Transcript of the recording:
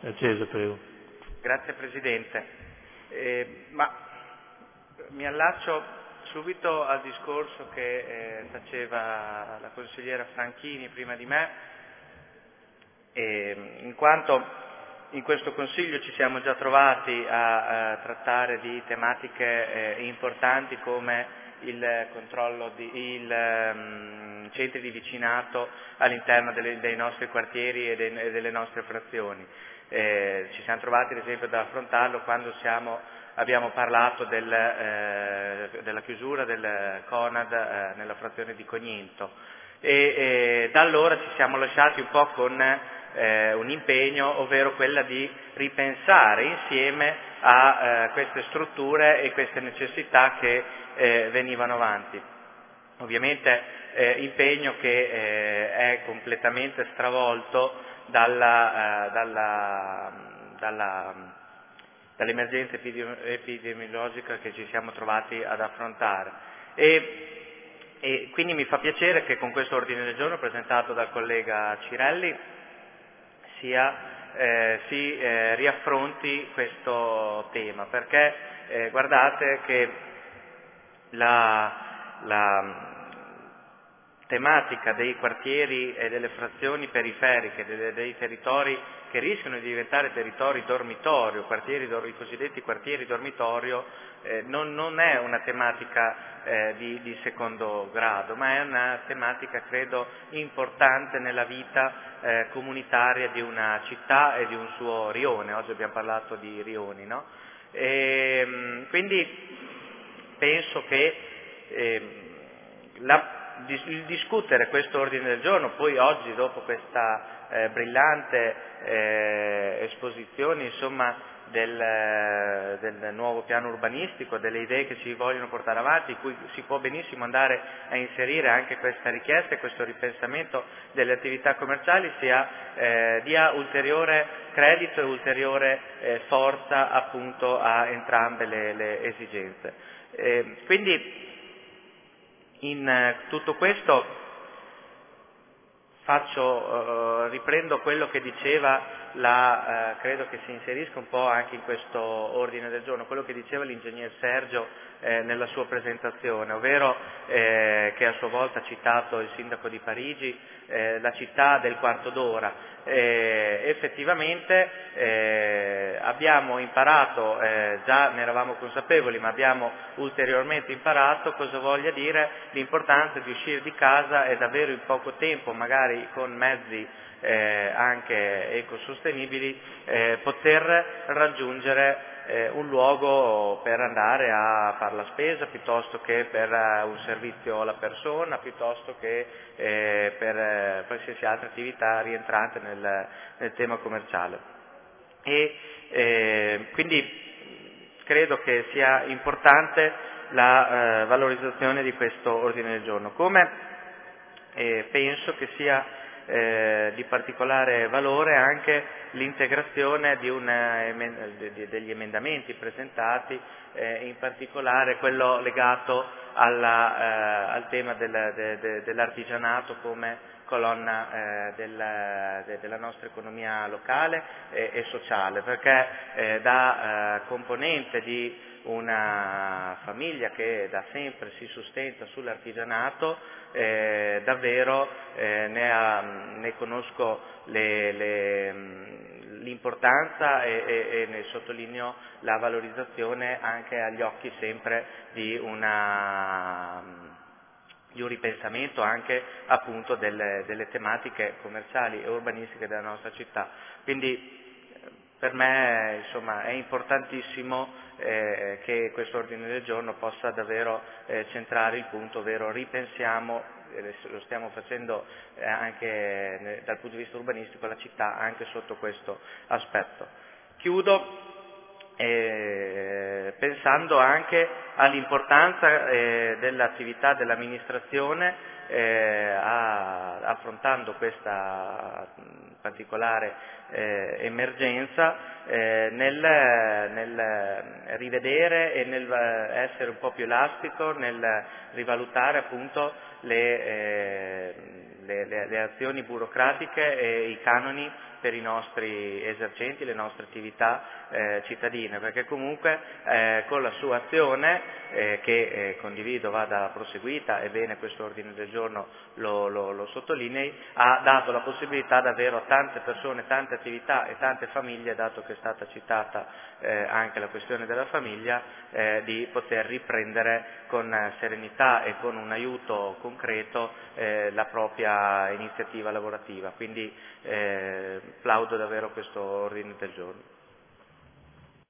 acceso, prego. Grazie Presidente. Mi allaccio subito al discorso che faceva la consigliera Franchini prima di me, in quanto in questo Consiglio ci siamo già trovati a trattare di tematiche importanti come il controllo i centri di vicinato all'interno dei nostri quartieri e delle nostre frazioni. Ci siamo trovati ad esempio ad affrontarlo quando abbiamo parlato della chiusura del Conad nella frazione di Cognito e da allora ci siamo lasciati un po' con un impegno, ovvero quella di ripensare insieme a queste strutture e queste necessità che venivano avanti. Ovviamente impegno che è completamente stravolto dall'emergenza epidemiologica che ci siamo trovati ad affrontare. E quindi mi fa piacere che con questo ordine del giorno presentato dal collega Cirelli si riaffronti questo tema, perché guardate che la tematica dei quartieri e delle frazioni periferiche, dei territori che rischiano di diventare territori dormitorio, i cosiddetti quartieri dormitorio, non è una tematica di secondo grado, ma è una tematica, credo, importante nella vita comunitaria di una città e di un suo rione. Oggi abbiamo parlato di rioni, no? Quindi penso che il discutere questo ordine del giorno, poi oggi dopo questa brillante esposizione insomma, del nuovo piano urbanistico, delle idee che si vogliono portare avanti, in cui si può benissimo andare a inserire anche questa richiesta e questo ripensamento delle attività commerciali, dia ulteriore credito e ulteriore forza appunto a entrambe le esigenze. Quindi in tutto questo riprendo quello che diceva credo che si inserisca un po' anche in questo ordine del giorno, quello che diceva l'ingegner Sergio nella sua presentazione, ovvero che a sua volta ha citato il sindaco di Parigi, la città del quarto d'ora. Effettivamente abbiamo imparato, già ne eravamo consapevoli, ma abbiamo ulteriormente imparato cosa voglia dire l'importanza di uscire di casa e davvero in poco tempo, magari con mezzi anche ecosostenibili, poter raggiungere un luogo per andare a fare la spesa, piuttosto che per un servizio alla persona, piuttosto che per qualsiasi altra attività rientrante nel tema commerciale. Quindi credo che sia importante la valorizzazione di questo ordine del giorno, come penso che sia di particolare valore anche l'integrazione degli emendamenti presentati, in particolare quello legato al tema dell'artigianato come colonna della nostra economia locale e sociale, perché da componente di una famiglia che da sempre si sustenta sull'artigianato, davvero ne conosco l'importanza e ne sottolineo la valorizzazione anche agli occhi sempre di un ripensamento anche appunto delle tematiche commerciali e urbanistiche della nostra città. Quindi per me insomma è importantissimo che questo ordine del giorno possa davvero centrare il punto, ovvero ripensiamo, lo stiamo facendo anche dal punto di vista urbanistico, la città anche sotto questo aspetto. Chiudo pensando anche all'importanza dell'attività dell'amministrazione affrontando questa particolare emergenza nel rivedere e nel essere un po' più elastico, nel rivalutare appunto le azioni burocratiche e i canoni per i nostri esercenti, le nostre attività cittadine, perché comunque con la sua azione, che condivido vada proseguita, e bene questo ordine del giorno lo sottolinei, ha dato la possibilità davvero a tante persone, tante attività e tante famiglie, dato che è stata citata anche la questione della famiglia, di poter riprendere con serenità e con un aiuto concreto la propria iniziativa lavorativa. Quindi plaudo davvero questo ordine del giorno.